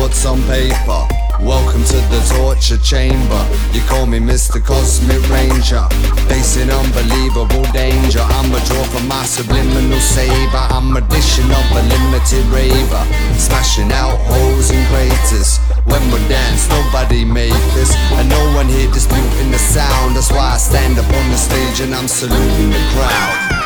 thoughts on paper. Welcome to the torture chamber. You call me Mr. Cosmic Ranger, facing unbelievable danger. I'm a draw from my subliminal saber. I'm a dishing of a limited raver, smashing out holes and craters. When we dance, nobody made this, and no one here disputing the sound. That's why I stand up on the stage and I'm saluting the crowd.